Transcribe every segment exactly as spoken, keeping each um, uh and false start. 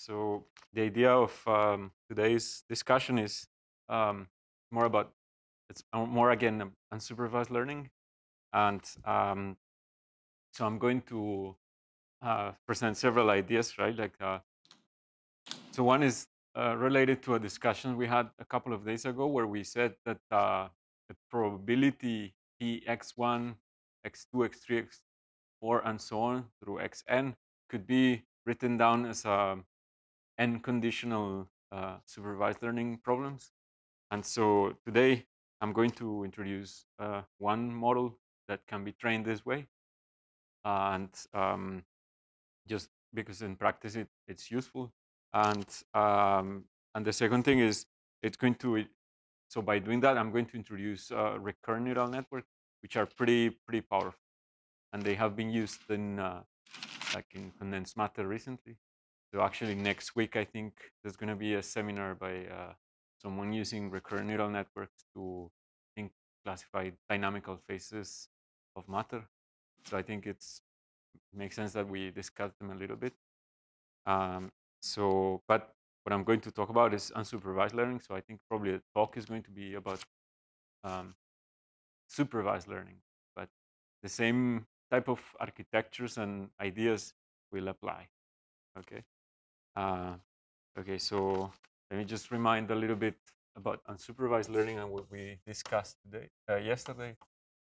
So the idea of um, today's discussion is um, more about it's more again um, unsupervised learning, and um, so I'm going to uh, present several ideas, right? Like, uh, so one is uh, related to a discussion we had a couple of days ago, where we said that uh, the probability p x one, x two, x three, x four, and so on through xn could be written down as a n conditional uh, supervised learning problems. And so today I'm going to introduce uh, one model that can be trained this way. And um, just because in practice it, it's useful. And um, and the second thing is it's going to, so by doing that, I'm going to introduce uh, recurrent neural networks, which are pretty, pretty powerful. And they have been used in uh, like in condensed matter recently. So actually next week, I think there's going to be a seminar by uh, someone using recurrent neural networks to I think classify dynamical phases of matter. So I think it's it makes sense that we discuss them a little bit. Um, so, but what I'm going to talk about is unsupervised learning. So I think probably the talk is going to be about um, supervised learning, but the same type of architectures and ideas will apply. Okay. Uh, okay, so let me just remind a little bit about unsupervised learning and what we discussed today, uh, yesterday.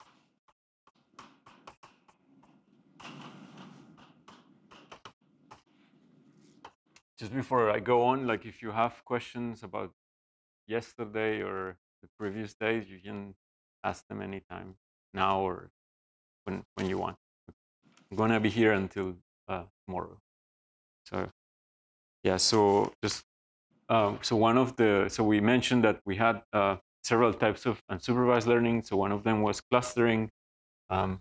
Just before I go on, like if you have questions about yesterday or the previous days, you can ask them anytime, now or when when you want. I'm gonna be here until uh, tomorrow. So yeah, so just um, so one of the so we mentioned that we had uh, several types of unsupervised learning. So one of them was clustering. Um,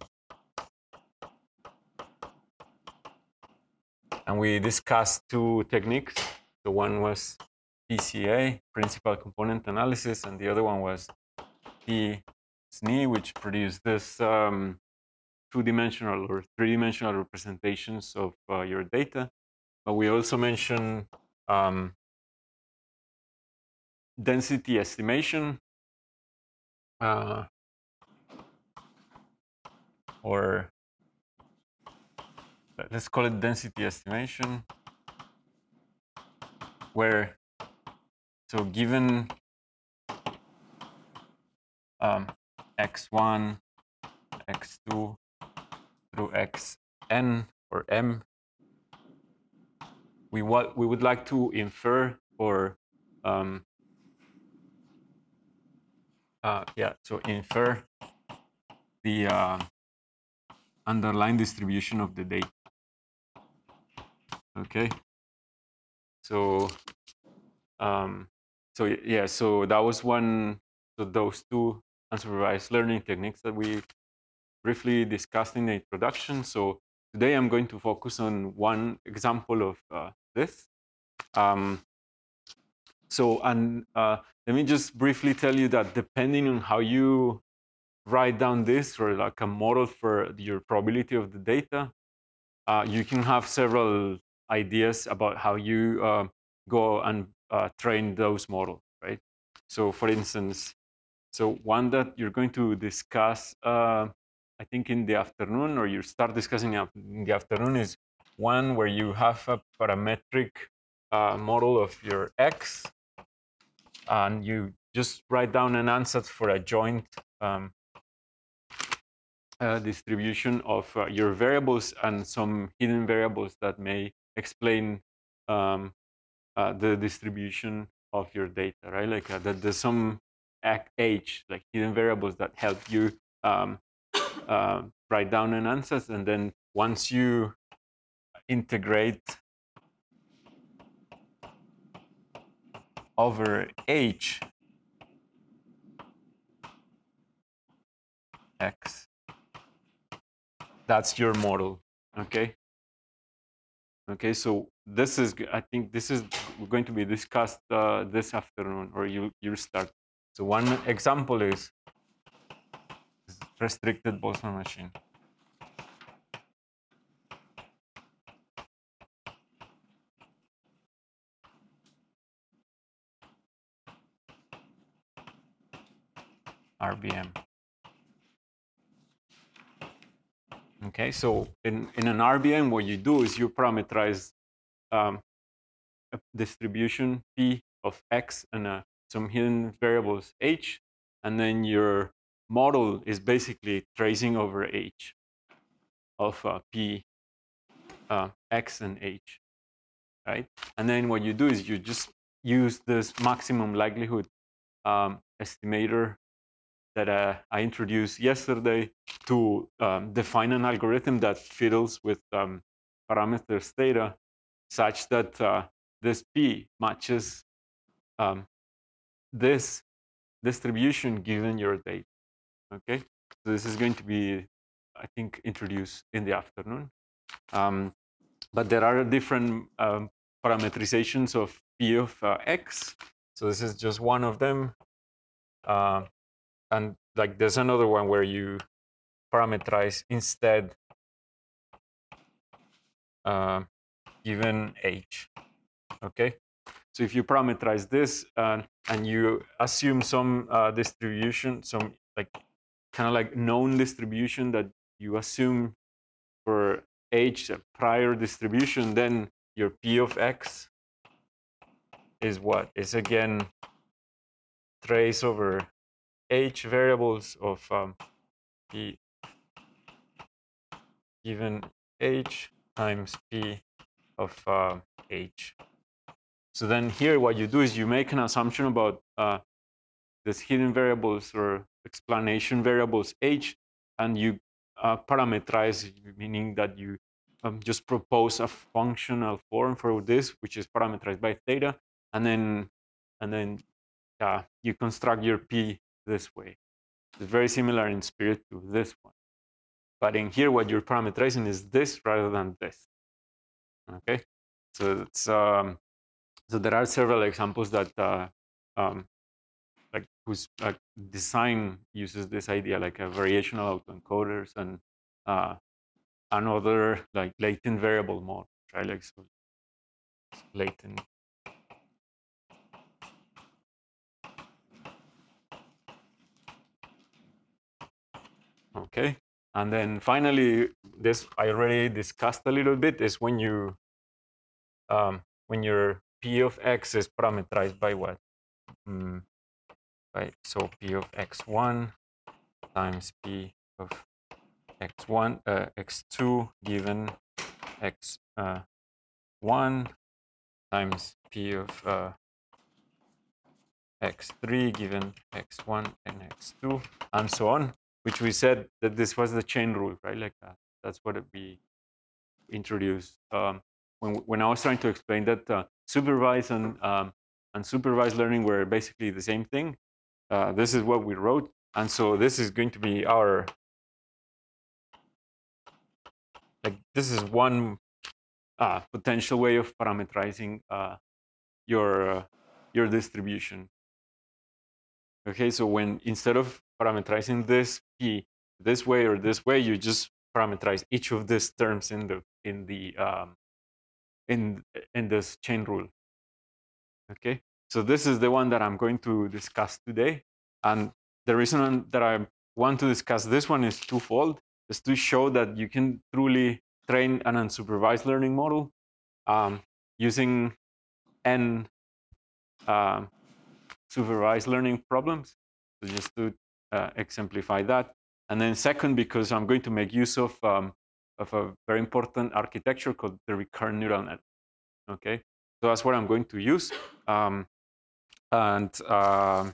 and we discussed two techniques. The one was P C A, principal component analysis, and the other one was P S N E, which produced this um, two-dimensional or three-dimensional representations of uh, your data. But we also mentioned um, density estimation, uh, or let's call it density estimation, where, so given um, x one, x two through xn or m, we what we would like to infer or um, uh, yeah, so infer the uh, underlying distribution of the data. Okay, so um, so yeah, so that was one. So those two unsupervised learning techniques that we briefly discussed in the introduction. So today I'm going to focus on one example of uh, this. Um, so and uh, let me just briefly tell you that depending on how you write down this, or like a model for your probability of the data, uh, you can have several ideas about how you uh, go and uh, train those models, right? So for instance, so one that you're going to discuss, uh, I think in the afternoon, or you start discussing in the afternoon, is one where you have a parametric uh, model of your X, and you just write down an ansatz for a joint um, uh, distribution of uh, your variables and some hidden variables that may explain um, uh, the distribution of your data, right? Like uh, that there's some age, like hidden variables that help you um, uh, write down an ansatz, and then once you integrate over h x, that's your model. Okay. Okay, so this is, I think this is going to be discussed uh, this afternoon, or you you start. So one example is restricted Boltzmann machine. R B M. Okay, so in, in an R B M, what you do is you parameterize um, a distribution P of X and uh, some hidden variables H, and then your model is basically tracing over H of uh, P, uh, X, and H, right? And then what you do is you just use this maximum likelihood um, estimator that uh, I introduced yesterday to um, define an algorithm that fiddles with um, parameters theta such that uh, this P matches um, this distribution given your date. Okay, so this is going to be, I think, introduced in the afternoon. Um, but there are different um, parameterizations of P of uh, X. So this is just one of them. Uh, and like there's another one where you parameterize instead uh, given H. Okay, so if you parameterize this uh, and you assume some uh, distribution, some like kind of like known distribution that you assume for H prior distribution, then your P of X is what? Is again trace over H variables of um, P given H times P of uh, H. So then here what you do is you make an assumption about uh, this hidden variables or explanation variables H, and you uh, parameterize, meaning that you um, just propose a functional form for this, which is parameterized by theta, and then and then uh, you construct your P this way. It's very similar in spirit to this one. But in here, what you're parameterizing is this rather than this. Okay, so it's um, so there are several examples that uh, um, like whose uh, design uses this idea, like a variational autoencoders and uh, another like latent variable mode, right? Like so latent. Okay, and then finally, this I already discussed a little bit is when you um, when your P of X is parameterized by what? Mm, right. So P of X one times P of X one, uh, X two given X uh, one times P of uh, X three given X one and X two, and so on, which we said that this was the chain rule, right? Like uh, that's what we introduced um, when, when I was trying to explain that uh, supervised and um, unsupervised learning were basically the same thing. Uh, this is what we wrote, and so this is going to be our, like this is one uh, potential way of parameterizing uh, your uh, your distribution. Okay, so when instead of parameterizing this P this way or this way, you just parameterize each of these terms in the in the um, in in this chain rule. Okay, so this is the one that I'm going to discuss today, and the reason that I want to discuss this one is twofold: is to show that you can truly train an unsupervised learning model um, using n um, supervised learning problems. So just to uh, exemplify that. And then second, because I'm going to make use of, um, of a very important architecture called the recurrent neural net. Okay, so that's what I'm going to use. Um, and uh,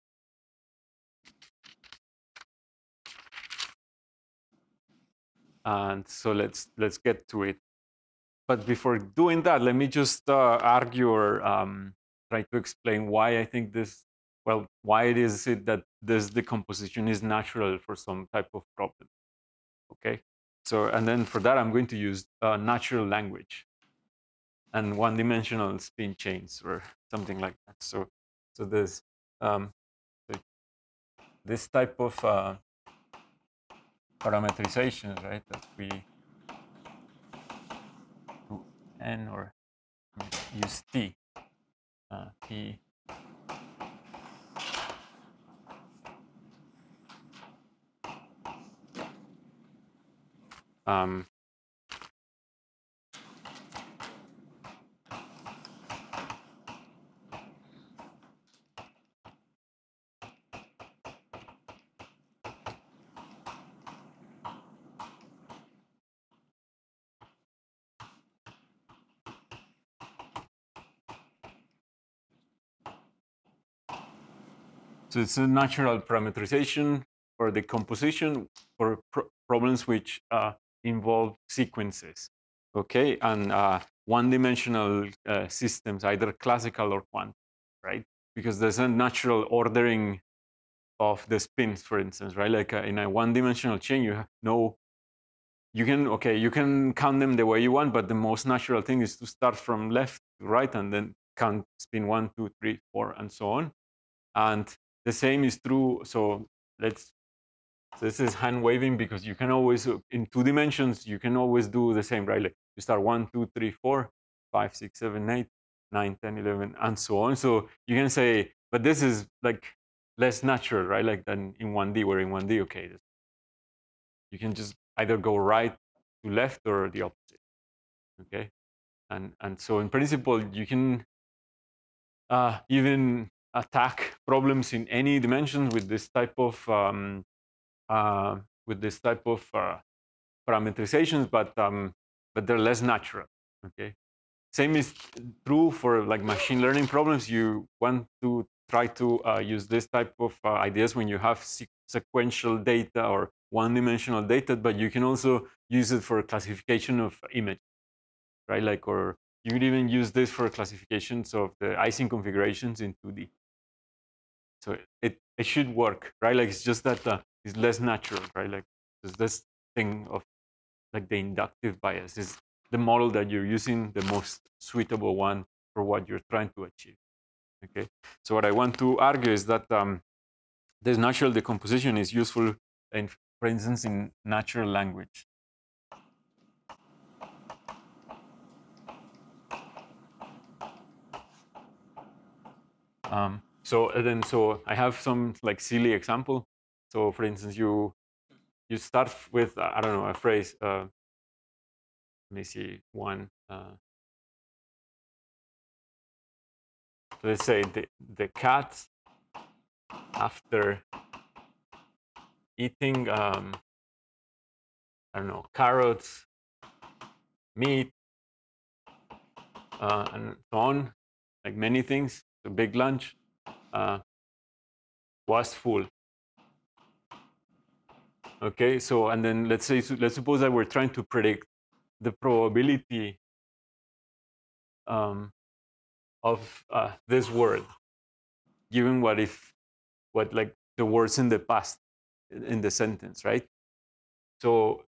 and so let's let's get to it. But before doing that, let me just uh, argue or um, try to explain why I think this, well, why it is it that this decomposition is natural for some type of problem. Okay, so and then for that, I'm going to use uh, natural language and one-dimensional spin chains or something like that. So, so there's um, this type of uh, parameterization, right? That we do n or use t, uh, t um, so it's a natural parameterization for the composition for pro problems which uh, involve sequences, okay, and uh, one-dimensional uh, systems, either classical or quantum, right? Because there's a natural ordering of the spins, for instance, right? Like uh, in a one-dimensional chain, you know, you can, okay, you can count them the way you want, but the most natural thing is to start from left to right and then count spin one, two, three, four, and so on. And the same is true. So let's, so this is hand waving because you can always, in two dimensions, you can always do the same, right? Like you start one, two, three, four, five, six, seven, eight, nine, ten, eleven, and so on. So you can say, but this is like less natural, right? Like than in one D, where in one D, okay, you can just either go right to left or the opposite, okay? And, and so in principle, you can uh, even attack problems in any dimensions with this type of um, uh, with this type of uh, parameterizations, but um, but they're less natural. Okay. Same is true for like machine learning problems. You want to try to uh, use this type of uh, ideas when you have se sequential data or one-dimensional data, but you can also use it for classification of image, right? Like, or you could even use this for classifications of the Ising configurations in two D. So it, it should work, right? Like it's just that uh, it's less natural, right? Like there's this thing of like the inductive bias is the model that you're using, the most suitable one for what you're trying to achieve. Okay. So what I want to argue is that um, this natural decomposition is useful, in, for instance, in natural language. Um, so then, so I have some like silly example. So for instance, you you start with uh, I don't know, a phrase. Uh, let me see one. Uh, let's say the the cat after eating um, I don't know, carrots, meat, uh, and so on, like many things. The big lunch uh, was full. Okay, so and then let's say let's suppose that we're trying to predict the probability um, of uh, this word, given what if what like the words in the past in the sentence, right? So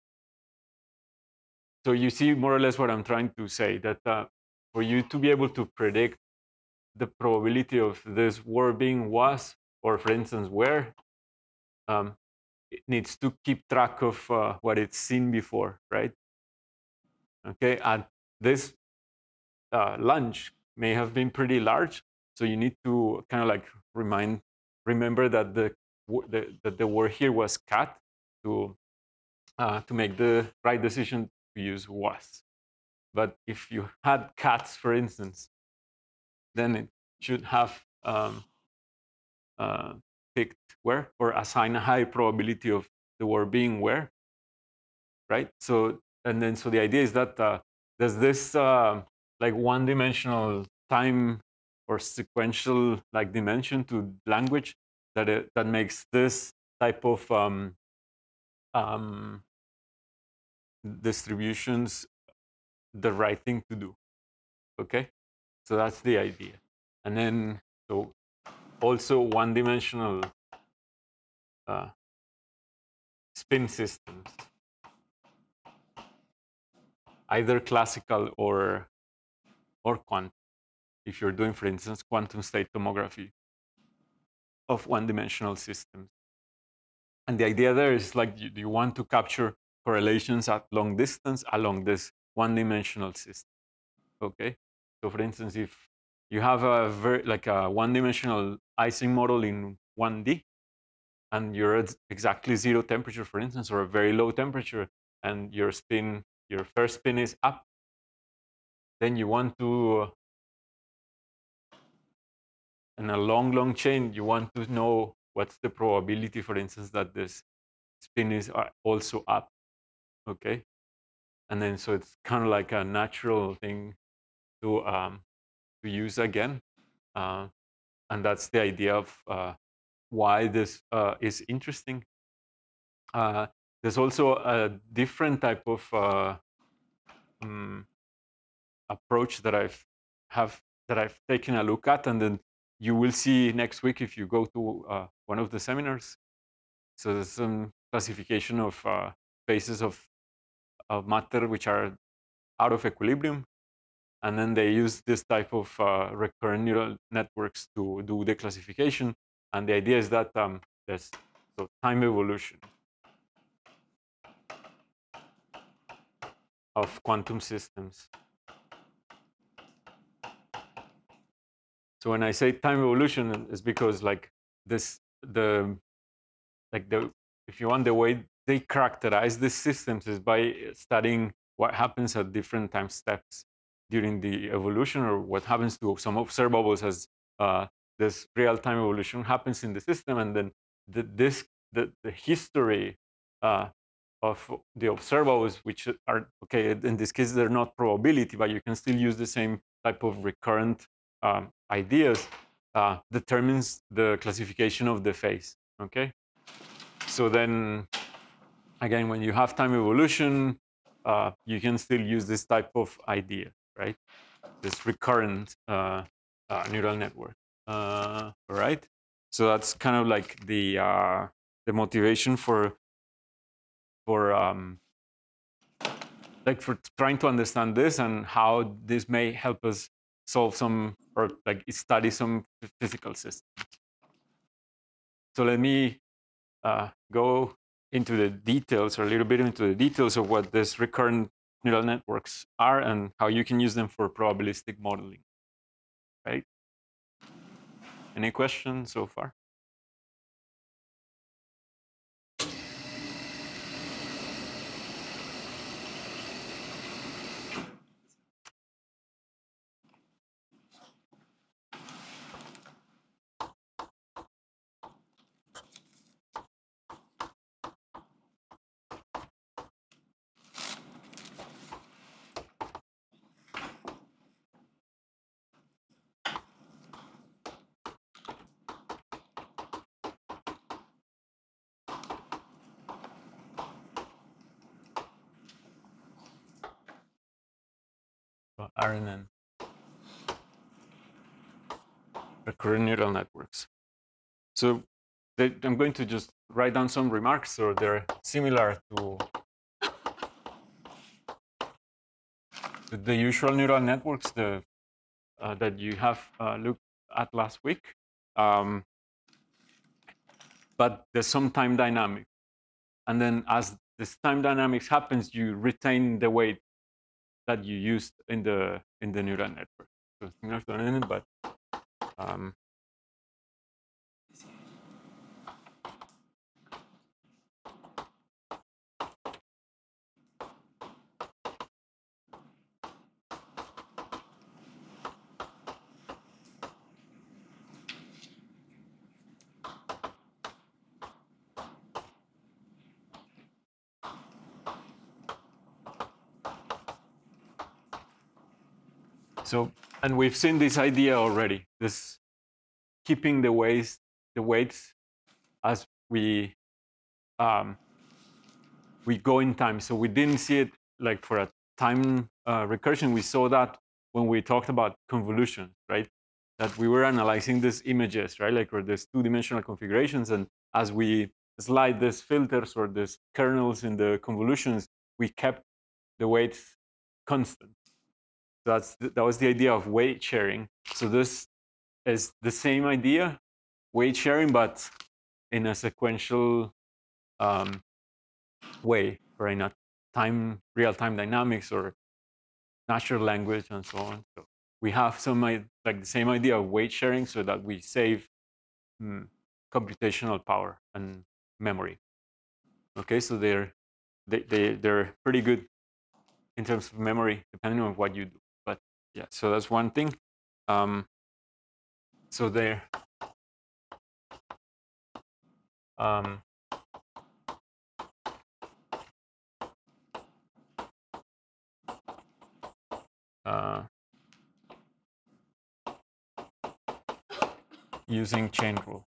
so you see more or less what I'm trying to say, that uh, for you to be able to predict the probability of this word being was, or for instance, where, um, it needs to keep track of uh, what it's seen before, right? Okay, and this uh, lunch may have been pretty large, so you need to kind of like remind, remember that the, the that the word here was cat to uh, to make the right decision to use was. But if you had cats, for instance, then it should have um, uh, picked where, or assign a high probability of the word being where, right? So, and then, so the idea is that uh, there's this uh, like one-dimensional time or sequential like dimension to language that it, that makes this type of um, um, distributions the right thing to do. Okay, so that's the idea. And then, so also one-dimensional uh, spin systems, either classical or or quantum. If you're doing, for instance, quantum state tomography of one-dimensional systems. And the idea there is like you, you want to capture correlations at long distance along this one-dimensional system. Okay, so for instance, if you have a very like a one-dimensional Ising model in one D, and you're at exactly zero temperature, for instance, or a very low temperature, and your spin, your first spin is up, then you want to, in a long, long chain, you want to know what's the probability, for instance, that this spin is also up, okay? And then so it's kind of like a natural thing to um, to use again, uh, and that's the idea of uh, why this uh, is interesting. Uh, there's also a different type of uh, um, approach that I've have that I've taken a look at, and then you will see next week if you go to uh, one of the seminars. So there's some classification of uh, phases of, of matter which are out of equilibrium, and then they use this type of uh, recurrent neural networks to do the classification. And the idea is that um, there's so time evolution of quantum systems. So when I say time evolution, it's because like this, the like the if you want, the way they characterize these systems is by studying what happens at different time steps during the evolution, or what happens to some observables as uh, this real-time evolution happens in the system, and then the, this the, the history uh, of the observables, which are okay. In this case, they're not probability, but you can still use the same type of recurrent um, ideas. Uh, determines the classification of the phase. Okay. So then, again, when you have time evolution, uh, you can still use this type of idea, right? This recurrent uh, uh, neural network. Uh, all right. So that's kind of like the uh, the motivation for for um, like for trying to understand this and how this may help us solve some or like study some physical systems. So let me uh, go into the details, or a little bit into the details of what these recurrent neural networks are and how you can use them for probabilistic modeling, right? Any questions so far? So R N N, recurrent neural networks. So they, I'm going to just write down some remarks, so they're similar to the usual neural networks the, uh, that you have uh, looked at last week. Um, but there's some time dynamic. And then as this time dynamics happens, you retain the weight that you used in the in the neural network. So similar to an but um, so and we've seen this idea already. This keeping the weights the weights as we um, we go in time. So we didn't see it like for a time uh, recursion. We saw that when we talked about convolutions, right? That we were analyzing these images, right? Like, or these two-dimensional configurations, and as we slide these filters or these kernels in the convolutions, we kept the weights constant. That's that was the idea of weight sharing. So this is the same idea, weight sharing, but in a sequential um, way, right? Not time, real-time dynamics or natural language and so on. So we have some like the same idea of weight sharing, so that we save mm, computational power and memory. Okay, so they're they, they, they're pretty good in terms of memory, depending on what you do. But yeah, so that's one thing. Um, so there. Um, uh, using chain rule.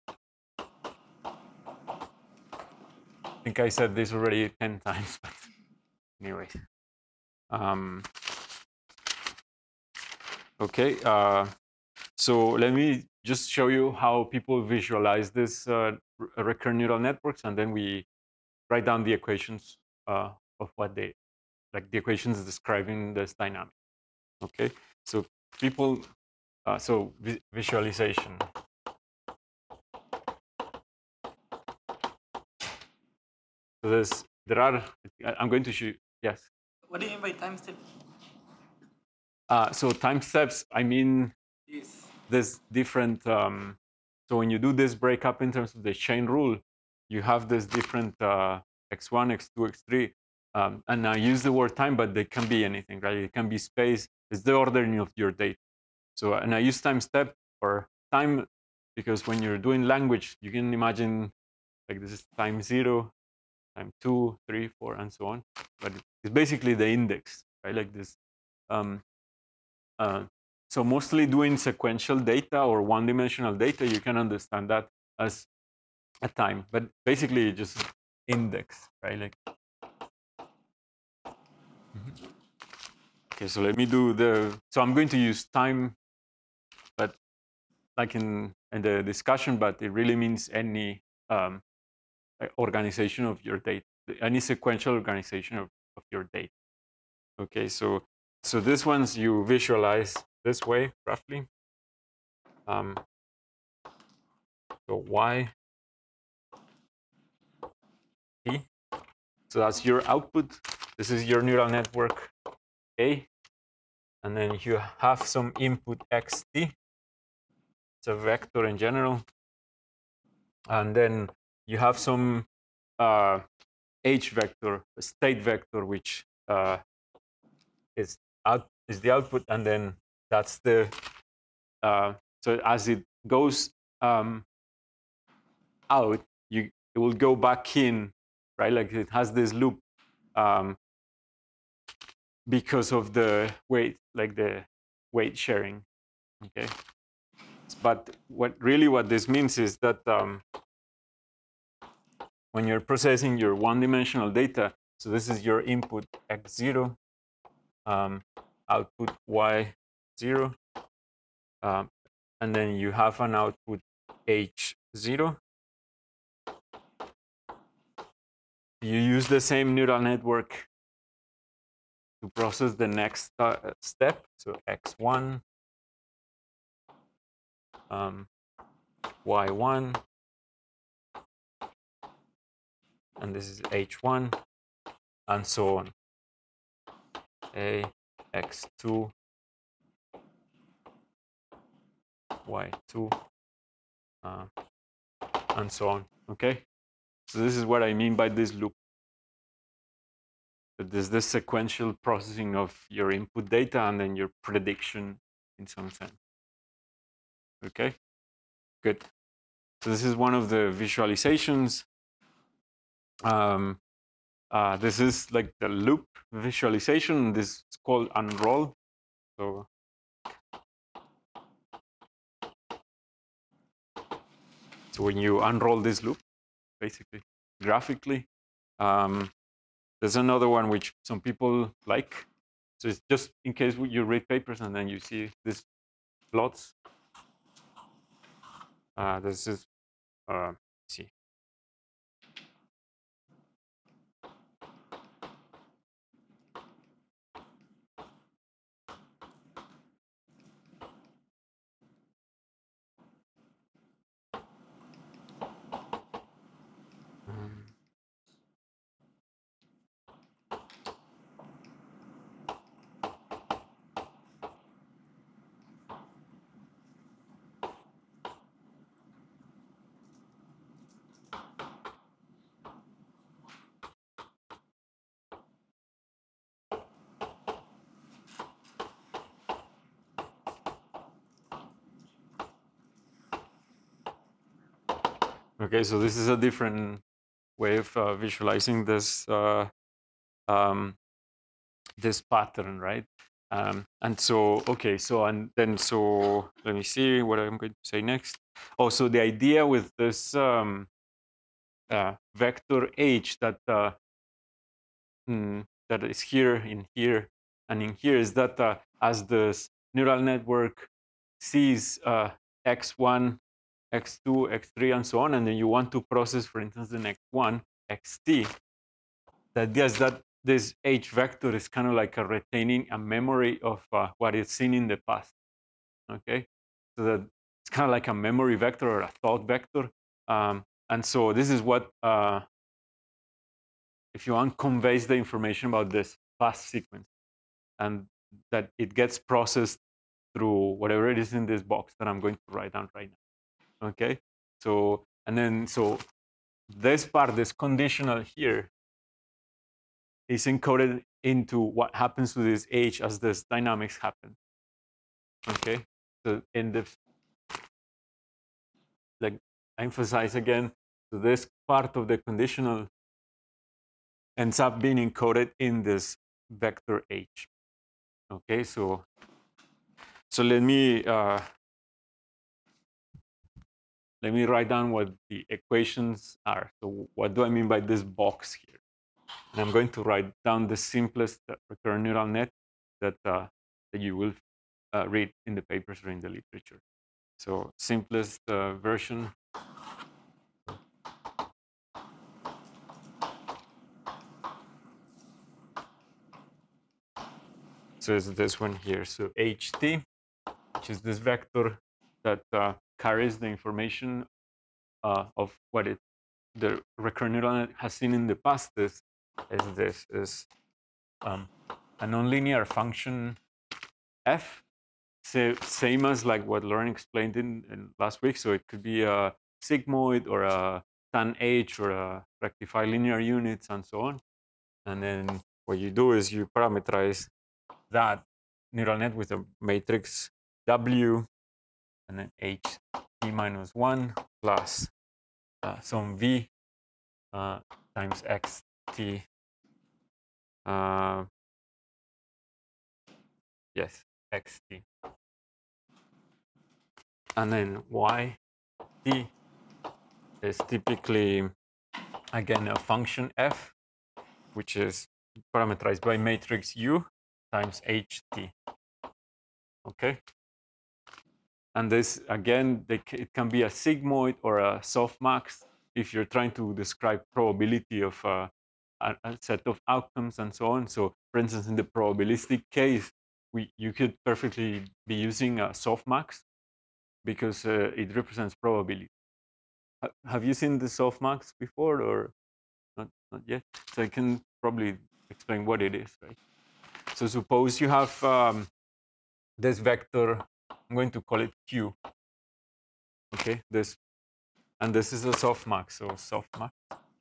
I think I said this already ten times, but anyways. Um, okay, uh, so let me just show you how people visualize this uh, recurrent neural networks, and then we write down the equations uh, of what they, like the equations describing this dynamic. Okay, so people, uh, so vi visualization. So there's, there are, I'm going to show you, yes. What do you mean by time step? Uh, so time steps, I mean, Yes. there's different, um, so when you do this breakup in terms of the chain rule, you have this different uh, x one, x two, x three. Um, and I use the word time, but they can be anything, right? It can be space. It's the ordering of your data. So, and I use time step or time because when you're doing language, you can imagine like this is time zero, time two, three, four, and so on. But it's basically the index, right? Like this. Um, uh, so mostly doing sequential data or one-dimensional data, you can understand that as a time. But basically, just index, right? Like. Mm-hmm. Okay, so let me do the. So I'm going to use time, but like in in the discussion, but it really means any um, organization of your data, any sequential organization of, of your data. Okay, so so this one's you visualize this way roughly. Um, so y t. So that's your output. This is your neural network A, and then you have some input xt. It's a vector in general, and then you have some uh, h vector, a state vector, which uh, is out is the output, and then that's the uh, so as it goes um, out, you it will go back in, right? Like it has this loop um, because of the weight, like the weight sharing. Okay, but what really what this means is that um, when you're processing your one-dimensional data, so this is your input x zero, um, output y zero, um, and then you have an output h zero. You use the same neural network to process the next uh, step. So x one, um, y one, and this is h one, and so on. A, x two, y two, uh, and so on. Okay? So this is what I mean by this loop. That there's this sequential processing of your input data and then your prediction in some sense. Okay? Good. So this is one of the visualizations. Um, uh, this is like the loop visualization. This is called unroll. So so when you unroll this loop, basically graphically, um, there's another one which some people like. So it's just in case you read papers and then you see these plots. Uh, this is uh, see. Um, Okay, so this is a different way of uh, visualizing this uh, um, this pattern, right? Um, and so, okay, so and then so let me see what I'm going to say next. Oh, so the idea with this um, uh, vector h that uh, mm, that is here, in here, and in here is that uh, as this neural network sees uh, x one, x two, x three, and so on, and then you want to process, for instance, the next one, xt, the idea is that this h vector is kind of like a retaining a memory of uh, what it's seen in the past. Okay, so that it's kind of like a memory vector or a thought vector. Um, and so this is what, uh, if you want, conveys the information about this past sequence, and that it gets processed through whatever it is in this box that I'm going to write down right now. Okay, so and then so this part, this conditional here, is encoded into what happens to this h as this dynamics happen. Okay, so in the, like, I emphasize again, so this part of the conditional ends up being encoded in this vector h. Okay, so so let me uh, let me write down what the equations are. So what do I mean by this box here? And I'm going to write down the simplest recurrent neural net that uh, that you will uh, read in the papers or in the literature. So simplest uh, version. So it's this one here. So ht, which is this vector that uh, carries the information uh, of what it the recurrent neural net has seen in the past. Is is this is um, a nonlinear function f. So same as like what Lauren explained in, in last week. So it could be a sigmoid or a tan h or a rectify linear units and so on. And then what you do is you parameterize that neural net with a matrix W and then h t minus one plus uh, some v uh, times x t. Uh, yes, x t. And then y t is typically, again, a function f, which is parameterized by matrix U times ht. Okay. And this, again, they, it can be a sigmoid or a softmax if you're trying to describe probability of uh, a, a set of outcomes and so on. So, for instance, in the probabilistic case, we you could perfectly be using a softmax because uh, it represents probability. Ha have you seen the softmax before or not? Not yet. So I can probably explain what it is, right? So suppose you have um, this vector. I'm going to call it Q. Okay, this, and this is a softmax. So softmax.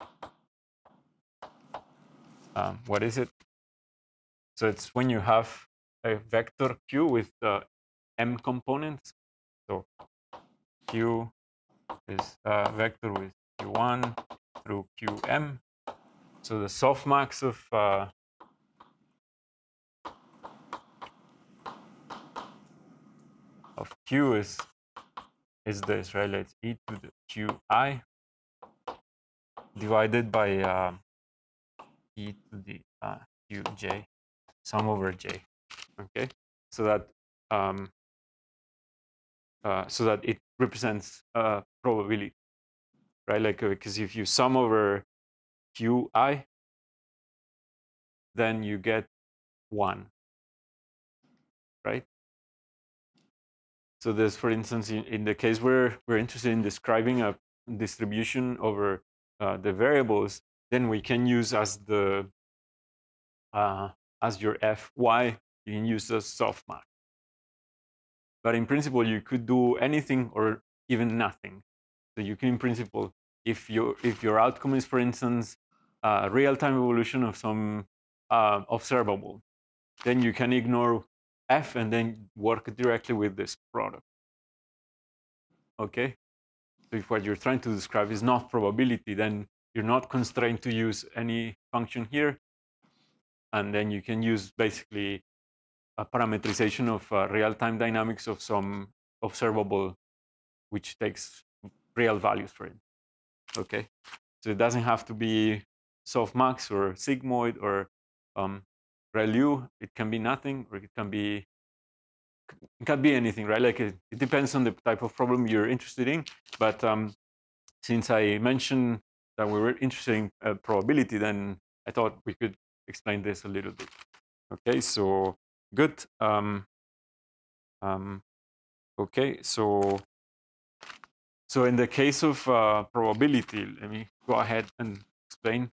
Um, what is it? So it's when you have a vector Q with uh, m components. So Q is a vector with Q one through Qm. So the softmax of uh, of Q is is this, right? It's e to the Qi divided by uh, e to the uh, Qj, sum over j. Okay, so that um, uh, so that it represents uh, probability, right? Like uh, because if you sum over Qi, then you get one, right? So this, for instance, in, in the case where we're interested in describing a distribution over uh, the variables, then we can use as the uh, as your fy, you can use a softmax. But in principle, you could do anything or even nothing. So you can, in principle, if your if your outcome is, for instance, uh, real-time evolution of some uh, observable, then you can ignore f and then work directly with this product. Okay. So if what you're trying to describe is not probability, then you're not constrained to use any function here. And then you can use basically a parametrization of uh, real-time dynamics of some observable, which takes real values for it. Okay, so it doesn't have to be softmax or sigmoid or um, ReLU. It can be nothing, or it can be it can be anything, right? Like it, it depends on the type of problem you're interested in. But um, since I mentioned that we were interested in uh, probability, then I thought we could explain this a little bit. Okay, so good. Um, um, okay, so so in the case of uh, probability, let me go ahead and explain.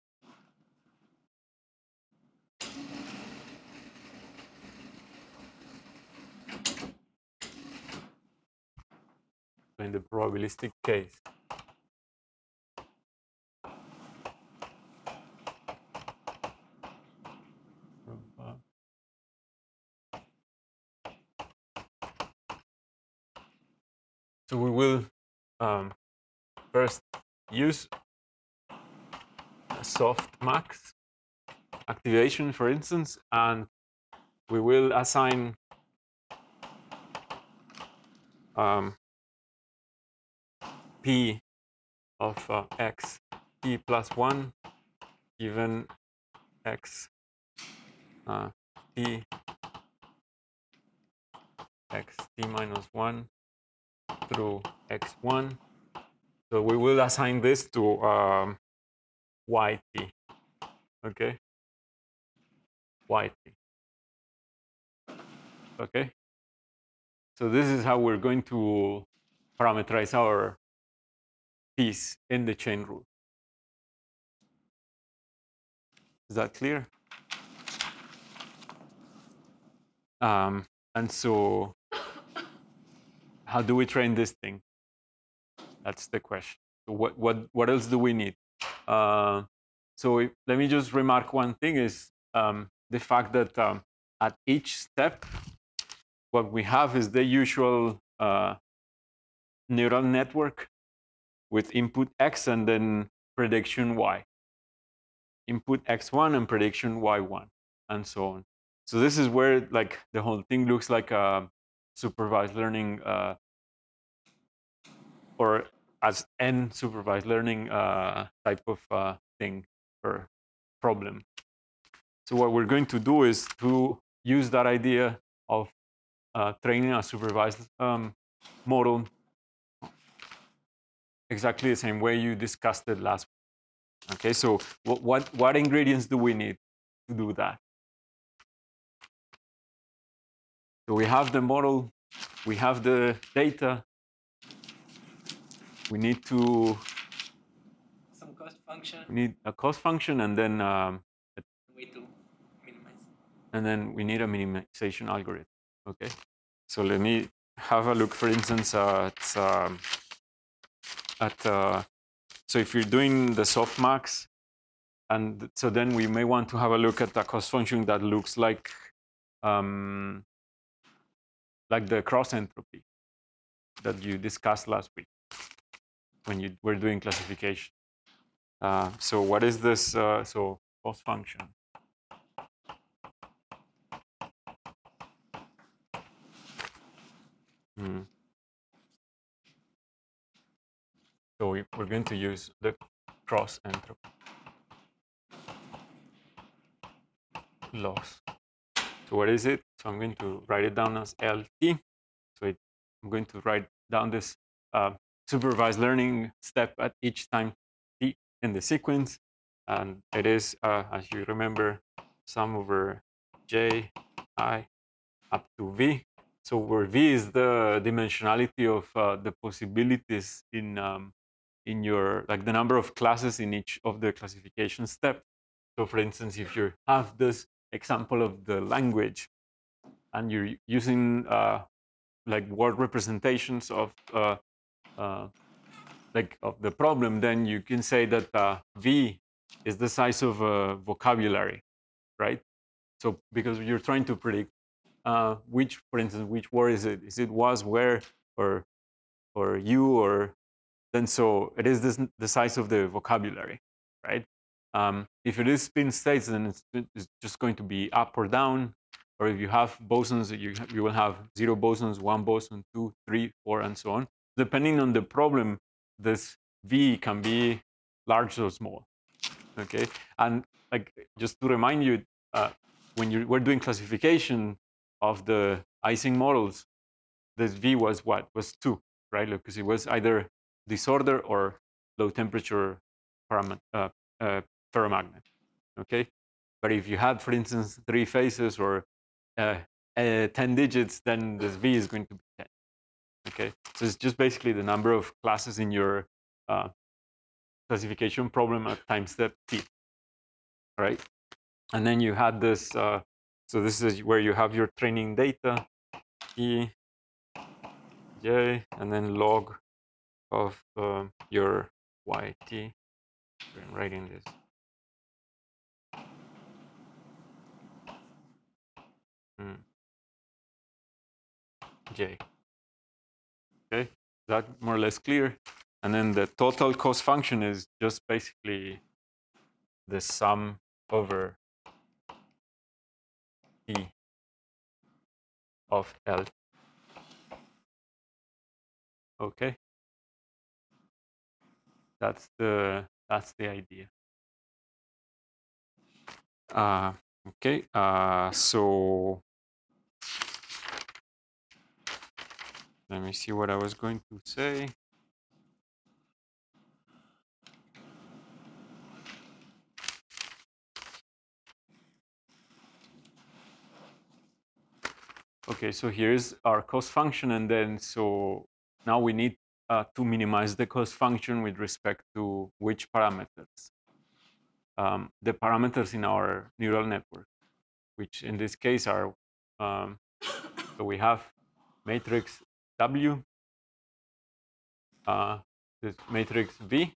In the probabilistic case. So we will um, first use a softmax activation, for instance, and we will assign um, p of uh, x t plus one given x uh, t x t minus one through x one. So we will assign this to um, yt, okay? Yt, okay? So this is how we're going to parameterize our piece in the chain rule. Is that clear? Um, and so how do we train this thing? That's the question. So what, what, what else do we need? Uh, so if, let me just remark one thing is um, the fact that um, at each step, what we have is the usual uh, neural network with input x and then prediction y. Input x one and prediction y one, and so on. So this is where like the whole thing looks like a supervised learning uh, or as n supervised learning uh, type of uh, thing or problem. So what we're going to do is to use that idea of uh, training a supervised um, model exactly the same way you discussed it last week. Okay, so what, what, what ingredients do we need to do that? So we have the model, we have the data, we need to some cost function. We need a cost function, and then um, a way to minimize. And then we need a minimization algorithm. Okay, so let me have a look, for instance, at um, at uh, so if you're doing the softmax, and so then we may want to have a look at a cost function that looks like um, like the cross entropy that you discussed last week when you were doing classification. Uh, so what is this? Uh, so cost function. Hmm. So we, we're going to use the cross entropy loss. So what is it? So I'm going to write it down as L T. So it, I'm going to write down this uh, supervised learning step at each time T in the sequence. And it is, uh, as you remember, sum over J, I, up to V. So where V is the dimensionality of uh, the possibilities in, um, in your, like the number of classes in each of the classification steps. So for instance, if you have this example of the language, and you're using uh, like word representations of uh, uh, like of the problem, then you can say that uh, V is the size of a vocabulary, right? So because you're trying to predict uh, which, for instance, which word is it? Is it was, where, or or you, or then so it is this, the size of the vocabulary, right? Um, if it is spin states, then it's, it's just going to be up or down. Or if you have bosons, you, you will have zero bosons, one boson, two, three, four, and so on. Depending on the problem, this V can be large or small, okay? And like, just to remind you, uh, when you were doing classification of the Ising models, this V was what? Was two, right? Because it was either disorder or low temperature uh, uh, ferromagnet, okay? But if you had, for instance, three phases or uh, uh, ten digits, then this V is going to be ten, okay? So it's just basically the number of classes in your uh, classification problem at time step t, right? And then you had this, uh, so this is where you have your training data, E, J, and then log of uh, your yt. I'm writing this. Mm. J. Okay, is that more or less clear? And then the total cost function is just basically the sum over E of L. Okay, that's the that's the idea. Uh, okay, uh, so let me see what I was going to say. Okay, so here's our cost function, and then so now we need uh, to minimize the cost function with respect to which parameters? Um, the parameters in our neural network, which in this case are, um, so we have matrix W, uh, this matrix V,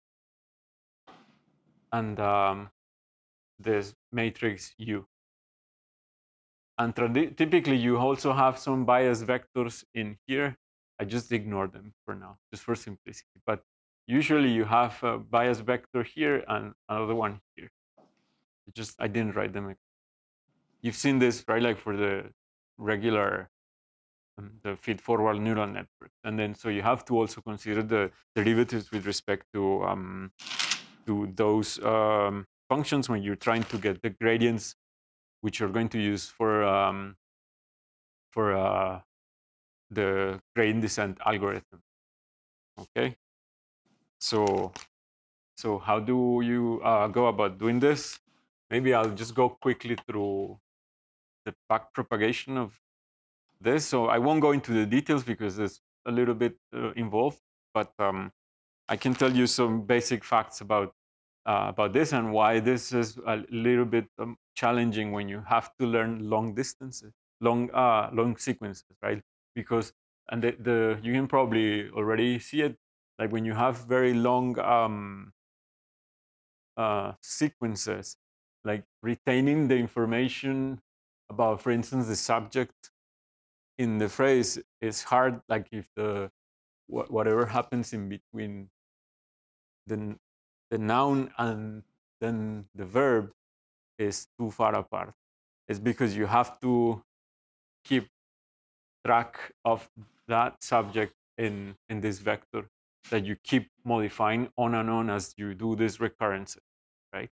and um, this matrix U. And typically, you also have some bias vectors in here. I just ignore them for now, just for simplicity. But usually, you have a bias vector here and another one here. It just I didn't write them. You've seen this, right? Like for the regular, um, the feed-forward neural network, and then so you have to also consider the derivatives with respect to um, to those um, functions when you're trying to get the gradients, which you're going to use for um, for uh, the gradient descent algorithm. Okay, so so how do you uh, go about doing this? Maybe I'll just go quickly through the back propagation of this. So I won't go into the details because it's a little bit uh, involved, but um, I can tell you some basic facts about uh, about this and why this is a little bit um, challenging when you have to learn long distances, long uh, long sequences, right? Because and the, the you can probably already see it, like when you have very long um, uh, sequences, like retaining the information about, for instance, the subject in the phrase is hard. Like if the wh whatever happens in between the the noun and then the verb is too far apart. It's because you have to keep track of that subject in in this vector that you keep modifying on and on as you do this recurrence, right?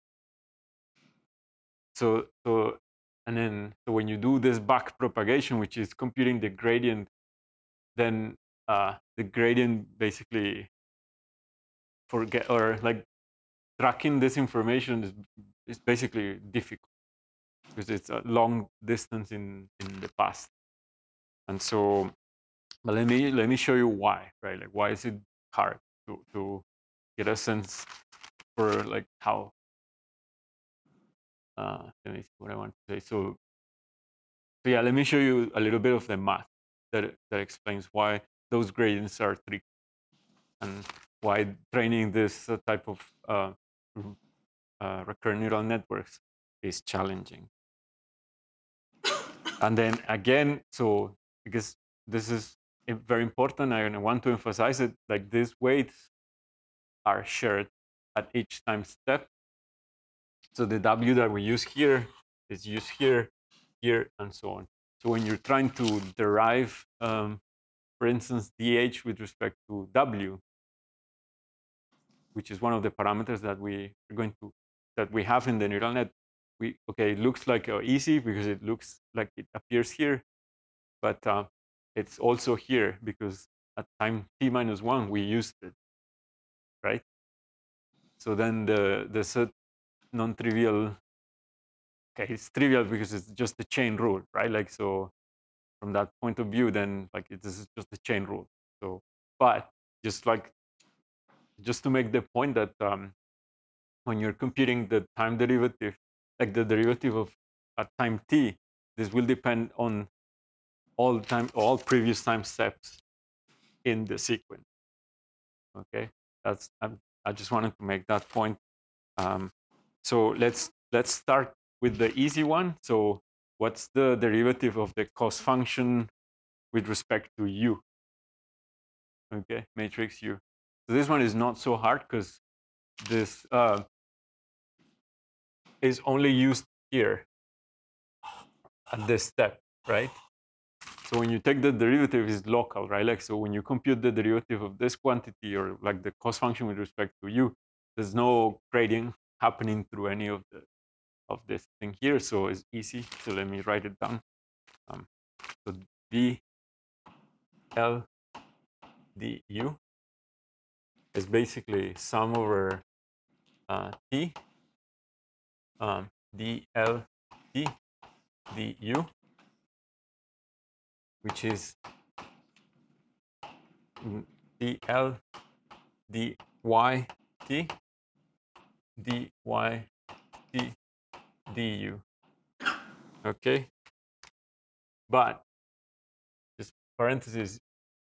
So so and then so when you do this back propagation, which is computing the gradient, then uh, the gradient basically forget or like tracking this information is, is basically difficult because it's a long distance in in the past. And so, but let me let me show you why, right? Like why is it hard to to get a sense for like how uh let me see what I want to say. So so yeah, let me show you a little bit of the math that that explains why those gradients are tricky and why training this uh, type of uh, uh, recurrent neural networks is challenging. And then again, so because this is very important, I want to emphasize it, like these weights are shared at each time step. So the W that we use here is used here, here, and so on. So when you're trying to derive, um, for instance, dH with respect to W, which is one of the parameters that we are going to that we have in the neural net, we okay, it looks like uh, easy because it looks like it appears here, but uh, it's also here because at time t minus one we used it, right? So then the the set non-trivial, okay, it's trivial because it's just the chain rule, right? Like so, from that point of view, then like it, this is just the chain rule. So, but just like just to make the point that um, when you're computing the time derivative, like the derivative of at time t, this will depend on all time, all previous time steps in the sequence. Okay, that's I'm, I just wanted to make that point. Um, so let's let's start with the easy one. So what's the derivative of the cost function with respect to u? Okay, matrix u. So this one is not so hard because this uh, is only used here at this step, right? So when you take the derivative, it's local, right? Like so when you compute the derivative of this quantity or like the cost function with respect to u, there's no grading happening through any of the of this thing here, so it's easy. So let me write it down. Um, so d L du is basically sum over uh, t um, dl d du, which is dl dy t dy t du. Okay, but just parentheses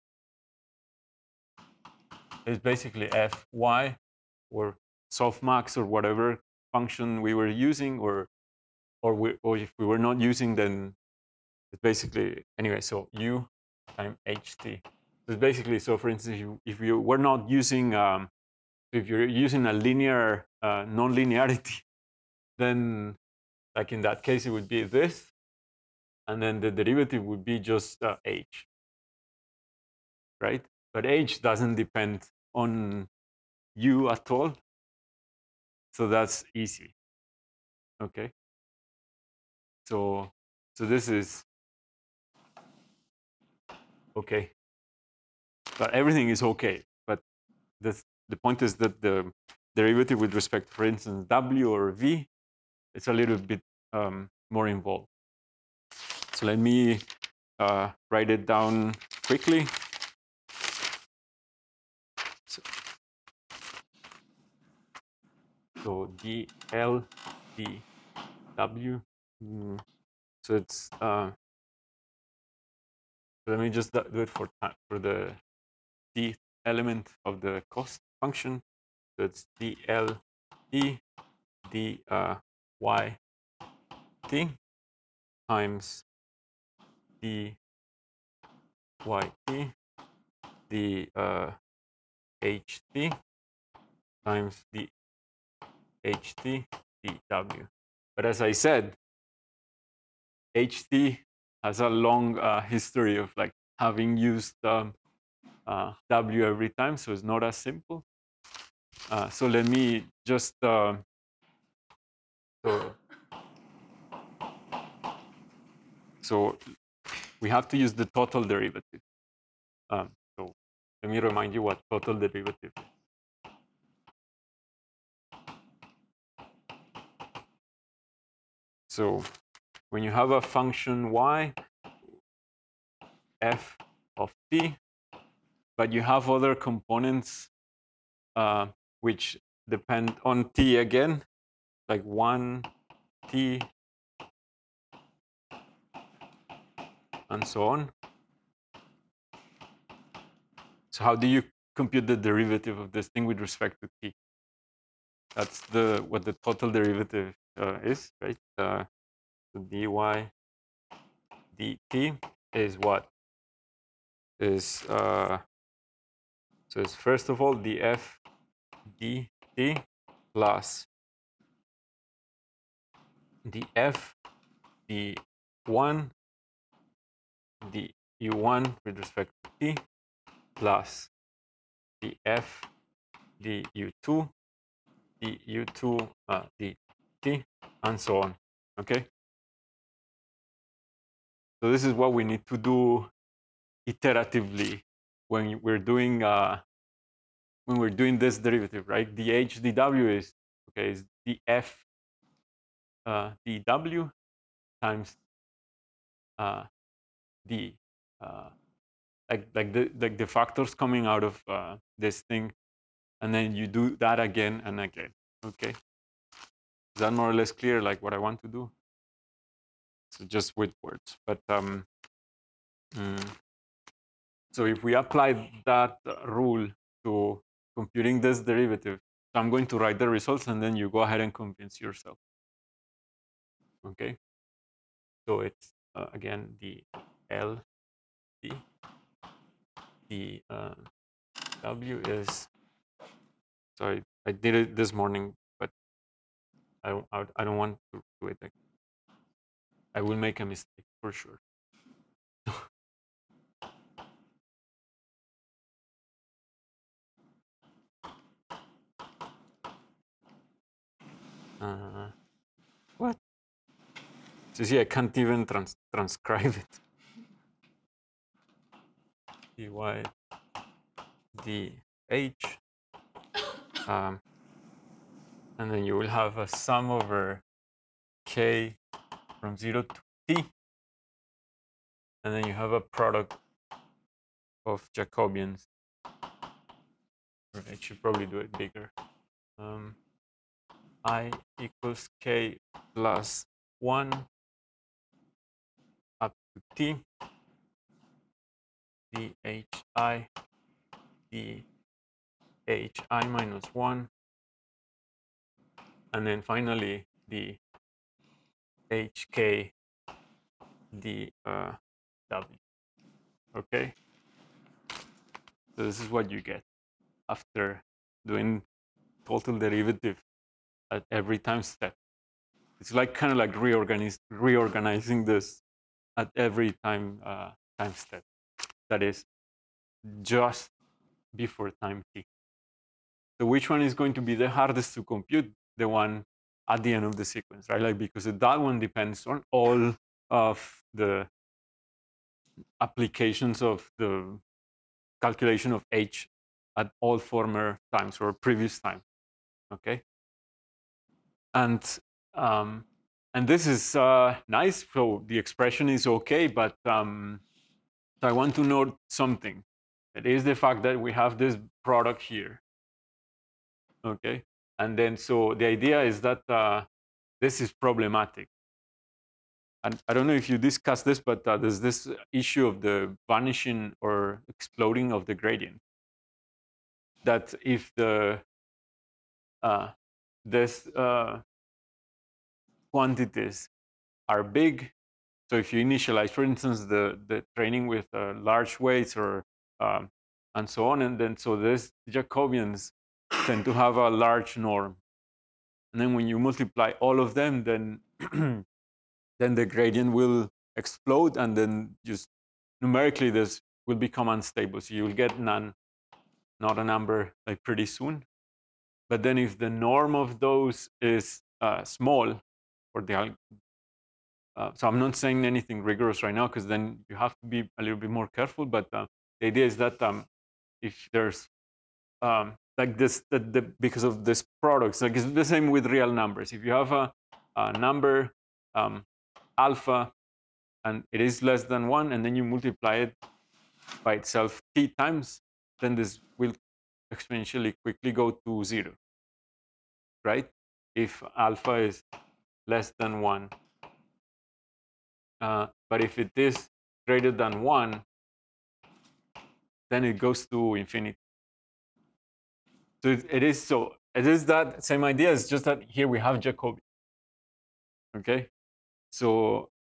is basically fy or softmax or whatever function we were using, or or we, or if we were not using, then it's basically anyway. So u times ht. So it's basically, so for instance, if you, if you were not using, um, if you're using a linear uh, non-linearity, then like in that case it would be this, and then the derivative would be just uh, h, right? But h doesn't depend on u at all, so that's easy. Okay. So so this is okay, but everything is okay. But this, the point is that the derivative with respect, for instance, w or v, it's a little bit um, more involved. So let me uh, write it down quickly. So, so dl dw. Mm, so it's uh, so let me just do it for for the d element of the cost function. So it's dl d d uh, y t times d y t d uh, h t times d h t dw. But as I said, H T has a long uh, history of like having used um, uh, W every time, so it's not as simple. Uh, so let me just uh, so so we have to use the total derivative. Um, so let me remind you what total derivative is. So when you have a function y, f of t, but you have other components uh, which depend on t again, like one, t, and so on. So how do you compute the derivative of this thing with respect to t? That's the what the total derivative uh, is, right? Uh, so dy dt is what? Is uh, so it's first of all df dt plus df d one d u one with respect to t plus df d u two d u two uh, dt and so on. Okay. So this is what we need to do iteratively when we're doing uh, when we're doing this derivative, right? dh dw is okay is df uh, dw times uh, d uh, like like the like the factors coming out of uh, this thing, and then you do that again and again. Okay, is that more or less clear? Like what I want to do? So just with words, but um, mm, so if we apply that rule to computing this derivative, so I'm going to write the results, and then you go ahead and convince yourself. Okay, so it's uh, again the L D the uh, W is, sorry, I did it this morning, but I don't, I don't want to do it again. I will make a mistake for sure. uh, what? So see, I can't even trans transcribe it. dy dh, um, and then you will have a sum over k from zero to t, and then you have a product of Jacobians. Or I should probably do it bigger. Um, I equals k plus one up to t dhi dhi minus one, and then finally the hk d uh, w. Okay, so this is what you get after doing total derivative at every time step. It's like kind of like reorganize, reorganizing this at every time uh, time step. That is just before time t. So which one is going to be the hardest to compute? The one at the end of the sequence, right? Like because that one depends on all of the applications of the calculation of h at all former times or previous time. Okay, and um, and this is uh, nice. So the expression is okay, but um, so I want to note something. It is the fact that we have this product here. Okay, and then so the idea is that uh, this is problematic. And I don't know if you discussed this, but uh, there's this issue of the vanishing or exploding of the gradient. That if the uh, this uh, quantities are big, so if you initialize, for instance, the the training with uh, large weights or um, and so on, and then so this Jacobians tend to have a large norm, and then when you multiply all of them, then then the gradient will explode, and then just numerically this will become unstable. So you will get none, not a number, like pretty soon. But then if the norm of those is uh, small, or the uh, so I'm not saying anything rigorous right now because then you have to be a little bit more careful. But uh, the idea is that um, if there's um, like this, that the, because of this products, like it's the same with real numbers. If you have a, a number um, alpha and it is less than one, and then you multiply it by itself t times, then this will exponentially quickly go to zero, right? If alpha is less than one. Uh, but if it is greater than one, then it goes to infinity. So it, it is so it is that same idea. It's just that here we have Jacobi. Okay, so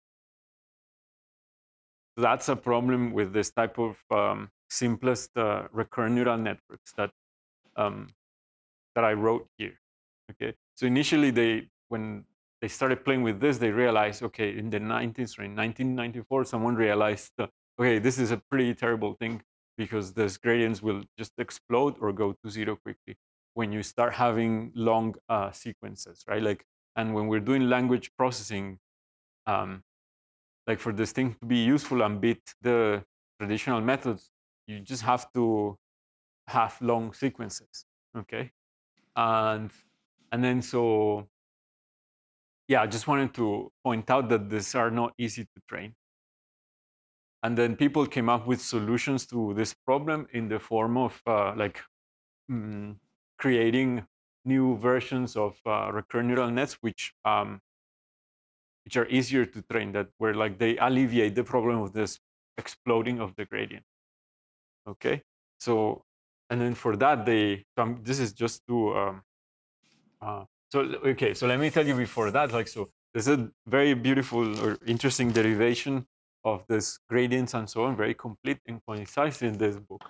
that's a problem with this type of um, simplest uh, recurrent neural networks, that um, that I wrote here. Okay, so initially they, when they started playing with this, they realized, okay, in the nineties or in nineteen ninety-four, someone realized, uh, okay, this is a pretty terrible thing because these gradients will just explode or go to zero quickly when you start having long uh, sequences, right? Like, and when we're doing language processing, um, like for this thing to be useful and beat the traditional methods, you just have to have long sequences, okay? And and then so, yeah, I just wanted to point out that these are not easy to train. And then people came up with solutions to this problem in the form of uh, like mm, creating new versions of uh, recurrent neural nets, which um, which are easier to train, that where like they alleviate the problem of this exploding of the gradient. Okay, so and then for that they um, this is just to um, uh, so okay, so let me tell you before that, like, so there's a very beautiful or interesting derivation of this gradients and so on, very complete and concise in this book.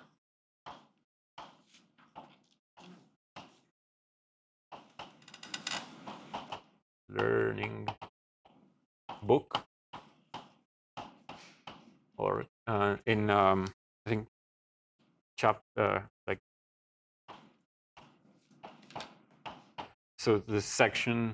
Learning book, or uh, in um, I think chapter like, so this section.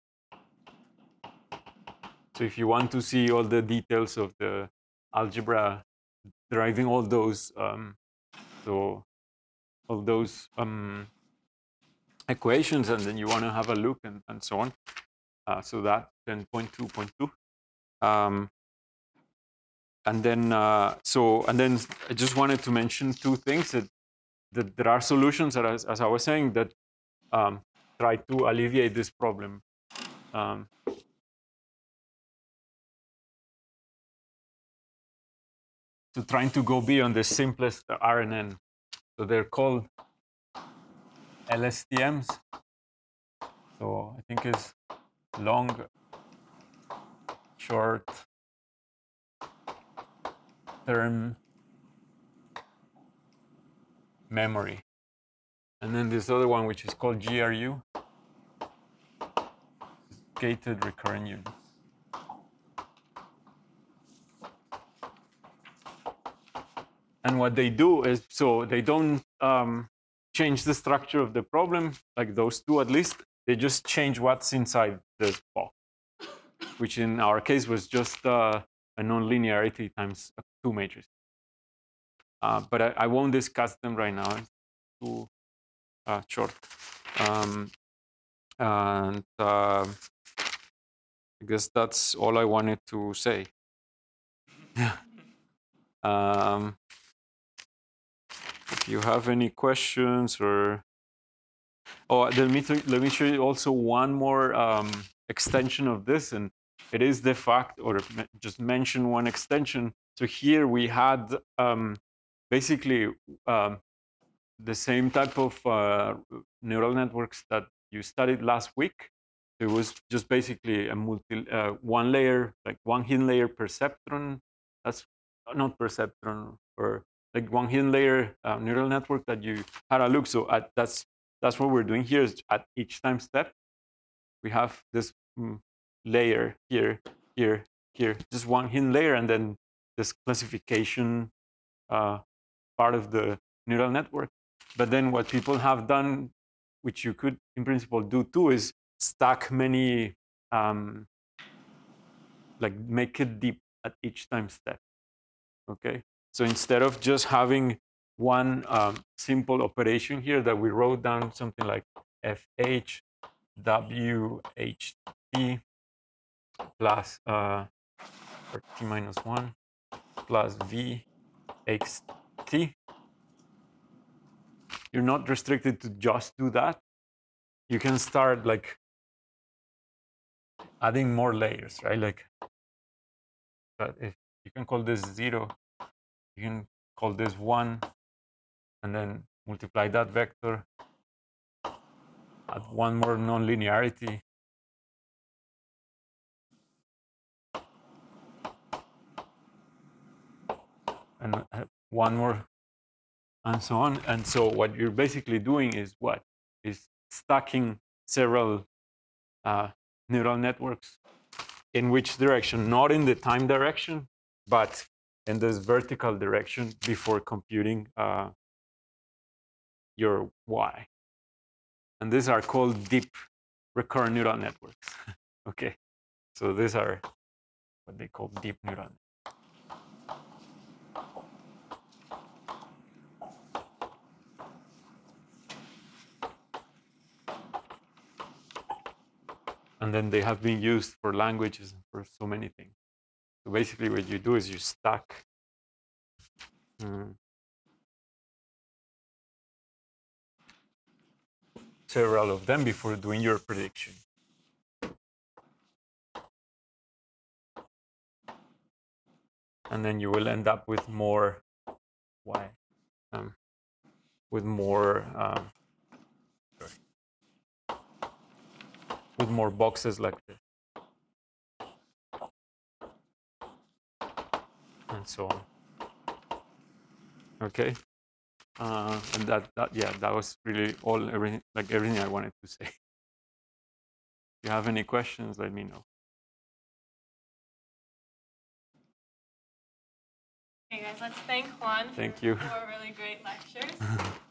So if you want to see all the details of the algebra deriving all those um, so all those um, equations, and then you want to have a look and, and so on. Uh, so that ten point two point two. Um, and then uh, so and then I just wanted to mention two things, that, that there are solutions that, as, as I was saying, that um, try to alleviate this problem. Um, to trying to go beyond the simplest R N N. So they're called L S T Ms. So I think it's long, short term memory. And then this other one, which is called G R U, gated recurrent units. And what they do is, so they don't um, change the structure of the problem, like those two at least. They just change what's inside this box, which in our case was just uh, a nonlinearity times two matrices. Uh, but I, I won't discuss them right now. It's too uh, short. Um, and uh, I guess that's all I wanted to say. Yeah. Um, if you have any questions, or oh, let me let me show you also one more um, extension of this, and it is the fact, or just mention one extension. So here we had um, basically um, the same type of uh, neural networks that you studied last week. It was just basically a multi uh, one layer, like one hidden layer perceptron. That's not perceptron, or like one hidden layer uh, neural network that you had a look. So at, that's that's what we're doing here. Is at each time step, we have this mm, layer here, here, here, just one hidden layer, and then this classification uh, part of the neural network. But then what people have done, which you could in principle do too, is stack many, um, like make it deep at each time step. Okay, so instead of just having one um, simple operation here that we wrote down, something like F H W H T plus uh, or T minus one plus V X T. You're not restricted to just do that. You can start like adding more layers, right? Like, but if you can call this zero, you can call this one, and then multiply that vector, add one more nonlinearity, and one more, and so on. And so what you're basically doing is what? Is stacking several uh, neural networks. In which direction? Not in the time direction, but in this vertical direction before computing uh, your Y. And these are called deep recurrent neural networks. Okay, so these are what they call deep neural networks. And then they have been used for languages and for so many things. So basically what you do is you stack mm, several of them before doing your prediction. And then you will end up with more Y, um, with more um, with more boxes like this, and so on. Okay, uh, and that, that yeah, that was really all everything like everything I wanted to say. If you have any questions, let me know. Okay, guys, let's thank Juan Thank for you. four really great lectures.